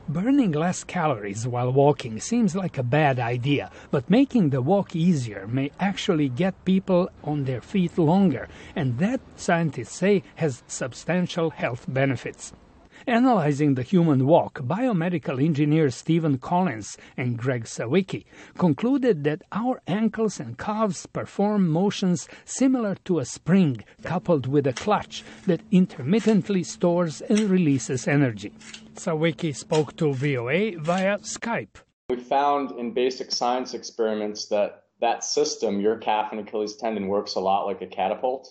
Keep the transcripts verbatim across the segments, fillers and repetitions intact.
Burning less calories while walking seems like a bad idea, but making the walk easier may actually get people on their feet longer, and that, scientists say, has substantial health benefits. Analyzing the human walk, biomedical engineers Stephen Collins and Greg Sawicki concluded that our ankles and calves perform motions similar to a spring coupled with a clutch that intermittently stores and releases energy. Sawicki spoke to V O A via Skype. We found in basic science experiments that that system, your calf and Achilles tendon, works a lot like a catapult.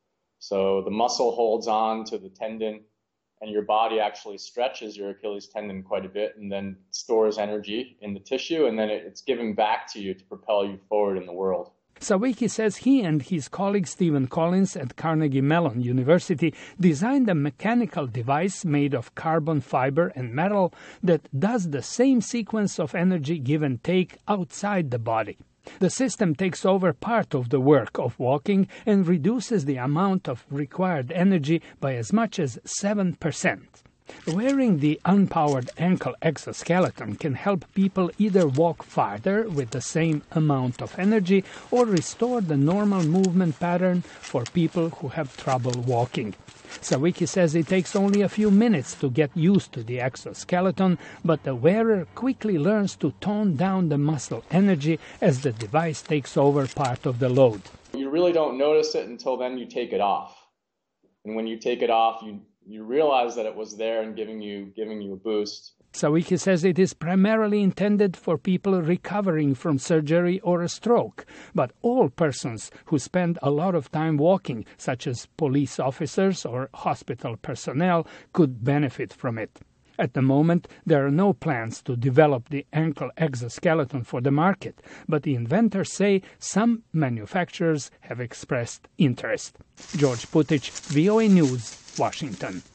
So the muscle holds on to the tendon, and your body actually stretches your Achilles tendon quite a bit and then stores energy in the tissue, and then it's given back to you to propel you forward in the world. Sawicki says he and his colleague Stephen Collins at Carnegie Mellon University designed a mechanical device made of carbon fiber and metal that does the same sequence of energy give and take outside the body. The system takes over part of the work of walking and reduces the amount of required energy by as much as seven percent. Wearing the unpowered ankle exoskeleton can help people either walk farther with the same amount of energy or restore the normal movement pattern for people who have trouble walking. Sawicki says it takes only a few minutes to get used to the exoskeleton, but the wearer quickly learns to tone down the muscle energy as the device takes over part of the load. You really don't notice it until then you take it off. And when you take it off, you you realize that it was there and giving you giving you a boost. Sawicki says it is primarily intended for people recovering from surgery or a stroke, but all persons who spend a lot of time walking, such as police officers or hospital personnel, could benefit from it. At the moment, there are no plans to develop the ankle exoskeleton for the market, but the inventors say some manufacturers have expressed interest. George Putich, V O A News, Washington.